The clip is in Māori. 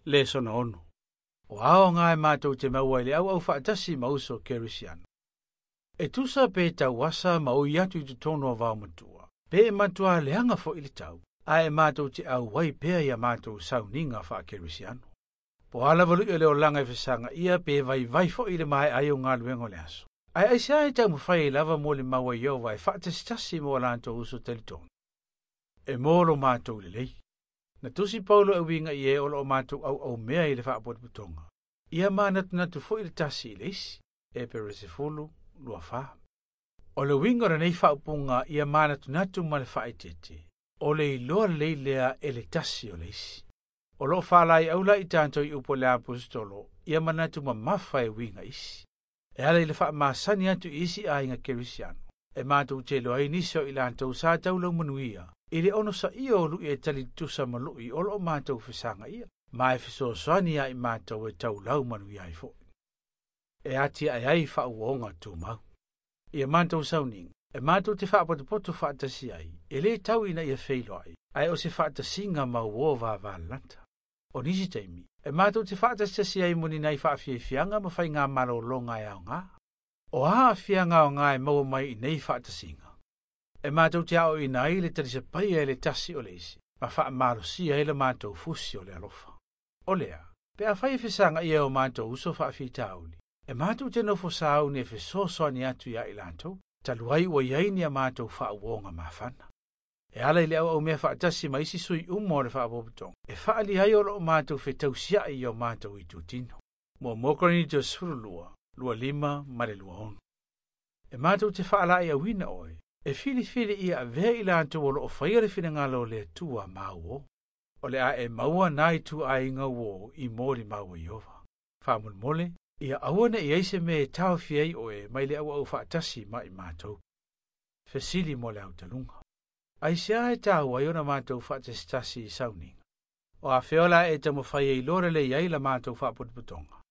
le sona ono. O ao ngā e mātou te maua le au whaatasi mauso kerisiano. E tusa pe tau wasa mau i atu i tu tono vau matua. Pe e matua leanga fo ili tau. A e mātou te au wai pea ia mātou sau ninga wha kerisiano. Po ala valu i leo langa e whisanga ia pe vai fo ili mai ai o ngā luengo le aso. Ai sea e tau mwhai lava mo le maua i au vai whaatasi mo lanto uso teletono. E mōlo mātou le lei. Na tusi Paulo e winga i e olo o mātou au mea i le whaapotiputonga. Ia natu fo i le tasi i leisi, e pere se fulu, lua wha. O le winga ranei whaapunga ia natu ma le whaitete. O le iloa lei lea e le tasi o leisi. O lo whalai aula i tanto i upo le apostolo, ia manatu ma mawha e winga isi. E ala i le wha masani atu isi a inga kerisiano. E mātou te loa i niso i lantou sa taulau manuia. I le ono sa ia o lui e tali tusa malui o lo mātou whisanga ia. Ma e whiso soani ai mātou e taulau manuia i fo. E ati ai ai wha uonga tū mau. Ia mātou sauning. E mātou te wha apotopoto wha atasi ai. E le tau ina ia feilo ai. Ai o se wha atasinga mau o va lanta. O nisi teimi. E mātou te wha atasi ai muni nei wha fianga ma whai ngā maro longa e au ngā. O haa fianga o ngā e maua mai i nei wha atasinga. E mātou te ao i nai le tarisa pai e le tasi o leisi. Ma wha maro si e le mātou fusi o le alofa. O lea. Pe a whai whisanga i o mātou uso wha whitauli. E mātou te nofo sāu ne whisosoa ni atu ia i lantou. Taluai ua iaini a mātou wha uonga mawhana. E ala i le au mea wha atasi ma isi sui umo le wha apoputong. E wha ali hai o lo mātou whetau sia i o mātou i tutino. Mua mokorani te surulua, lua lima, mare lua onu. E mātou te wha ala i a wina oi. E fili ia vea i lantou o lo o whaiare whina ngalo le tua mau o. O le a e maua nai tu a inga wo i mori maua i ova. Whamul mole, ia awana i eise me e tau fiei oe mai le au whaatasi ma i mātou. Fesili mo le au talunga. Ai sea e tau ai ona mātou whaatasi i sauninga. O a whiola e tamu whai e lore le iai la mātou whaapotuputonga.